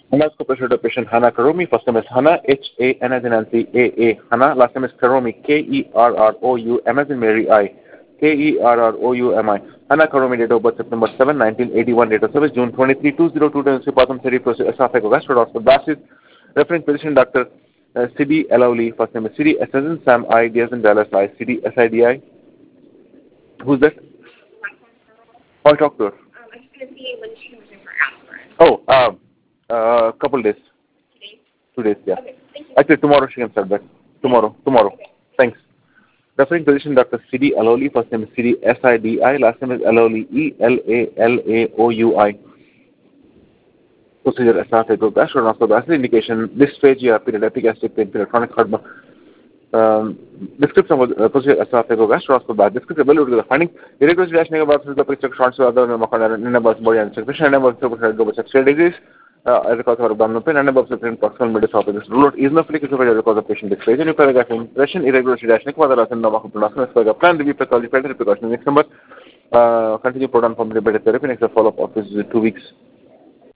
Endoscope pressure to patient Hannah Karumi. First name is Hannah, H-A-N as in Nancy, A-A, Hannah. Last name is Karumi, K-E-R-R-O-U-M as in Mary, I. K-E-R-R-O-U-M-I. Hannah Karumi, date of birth September 7, 1981, date of service June 23, 2002, Patham Seri, esophagogastroscopic. Reference physician Dr. Sidi Alauli. First name is Sidi, S as in Sam, I, D as in Dallas, I, Sidi, S-I-D-I. Who's that? Oh, I talked to her. I was going to see when she was in for aspirin. Oh, couple days. 2 days? 2 days, yeah. Okay, thank you. Actually, tomorrow she can start back. Tomorrow. Okay. Thanks. Referring physician Dr. Sidi Alauli. First name is Sidi, S-I-D-I. Last name is Alauli, E-L-A-L-A-O-U-I. Procedure esophagogastroscopic. Indication dysphagia, period, epigastric pain, period, chronic heartburn. Description of procedure esophagogastroscopic. Description evaluate the finding. Irregular reaction about physical picture short so other numbers body and secretion number of sexual disease as a cause of abdominal pain and number of proximal midesophagus. Rule out eosinophilic esophagus as a cause of patient dysphagia. New paragraph impression irregular reaction whether as in the plan review pathology precaution. Next number continue proton pump therapy. Next follow up of is 2 weeks.